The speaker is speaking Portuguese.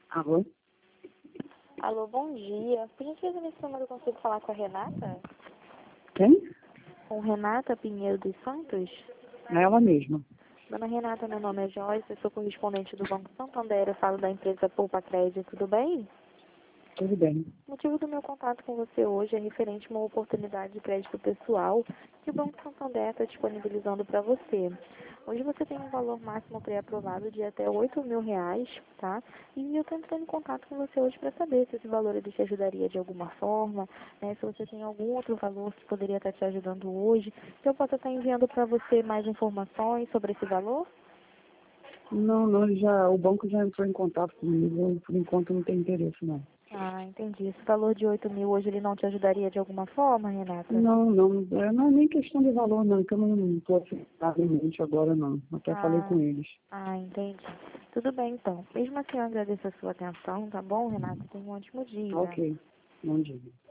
Alô? Alô, bom dia. Por gentileza, nesse número eu consigo falar com a Renata? Quem? Com Renata Pinheiro dos Santos? É ela mesma. Dona Renata, meu nome é Joyce, eu sou correspondente do Banco Santander, eu falo da empresa Poupa Crédito, tudo bem? Tudo bem. O motivo do meu contato com você hoje é referente a uma oportunidade de crédito pessoal que o Banco Santander está disponibilizando para você. Hoje você tem um valor máximo pré-aprovado de até R$ 8.000, tá? E eu estou entrando em contato com você hoje para saber se esse valor ele te ajudaria de alguma forma, né? Se você tem algum outro valor que poderia estar te ajudando hoje, que eu possa estar enviando para você mais informações sobre esse valor. Não, o banco já entrou em contato comigo, por enquanto não tem interesse, não. Ah, entendi. Esse valor de 8.000 hoje ele não te ajudaria de alguma forma, Renata? Não é nem questão de valor, não, que eu não estou afetado em mente agora, não. Até falei Ah, com eles. entendi. Tudo bem, então. Mesmo assim, eu agradeço a sua atenção, tá bom, Renata? Tenha um ótimo dia. Ok, bom dia.